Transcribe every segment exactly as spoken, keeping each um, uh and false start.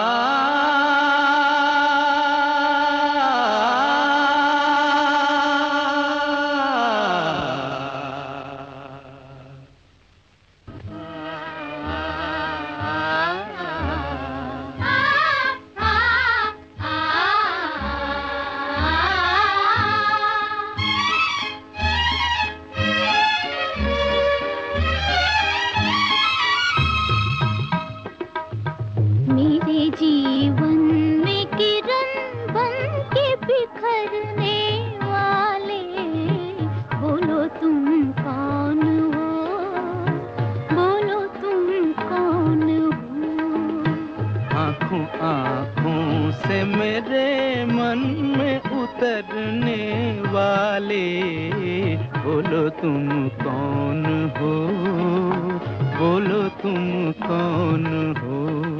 जीवन में किरण बन के बिखरने वाले, बोलो तुम कौन हो, बोलो तुम कौन हो। आँखों आँखों से मेरे मन में उतरने वाले, बोलो तुम कौन हो, बोलो तुम कौन हो।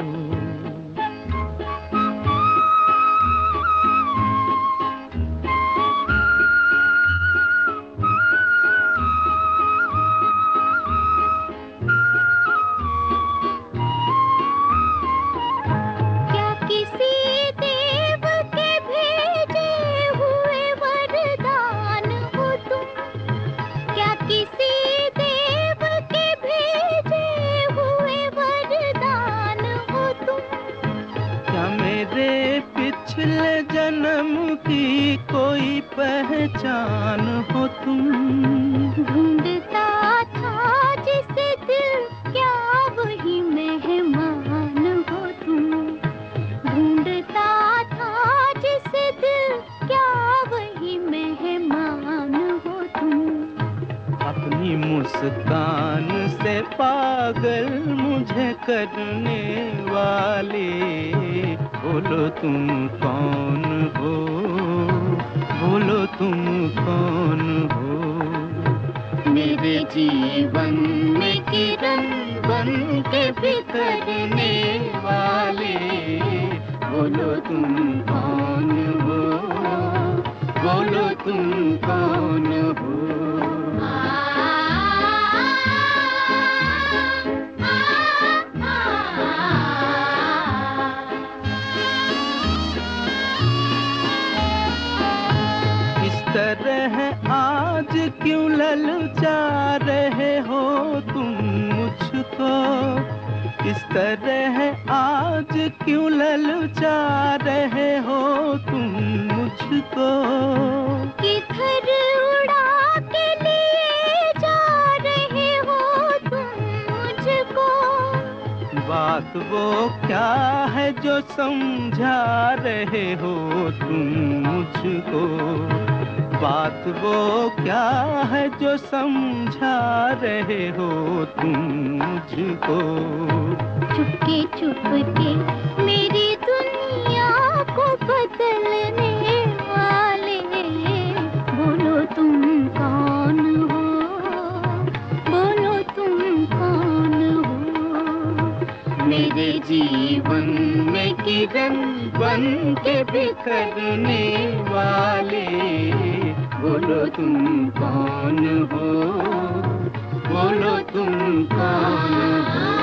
पिछले जन्म की कोई पहचान हो तुम। ढूंढता था जिसे दिल, क्या वही मेहमान हो तुम। ढूंढता था जिसे दिल, क्या वही मेहमान हो तुम। अपनी मुस्कान से पागल मुझे करने वाले, बोलो तुम कौन हो, बोलो तुम कौन हो। मेरे जीवन में किरण बन के बिखरने वाले, बोलो तुम कौन हो, बोलो तुम कौन हो। तरह आज क्यों ललचा रहे हो तुम मुझको, इस तरह आज क्यों ललचा रहे हो तुम मुझको। किधर उड़ा के लिए जा रहे हो तुम मुझको। बात वो क्या है जो समझा रहे हो तुम मुझको। बात वो क्या है जो समझा रहे हो तुम मुझको। चुपके चुपके मेरी दुनिया को बदलने वाले, बोलो तुम कौन हो, बोलो तुम कौन हो। मेरे जीवन में किरण बन के बिखरने वाले, बोलो तुम कौन हो, बोलो तुम कौन हो।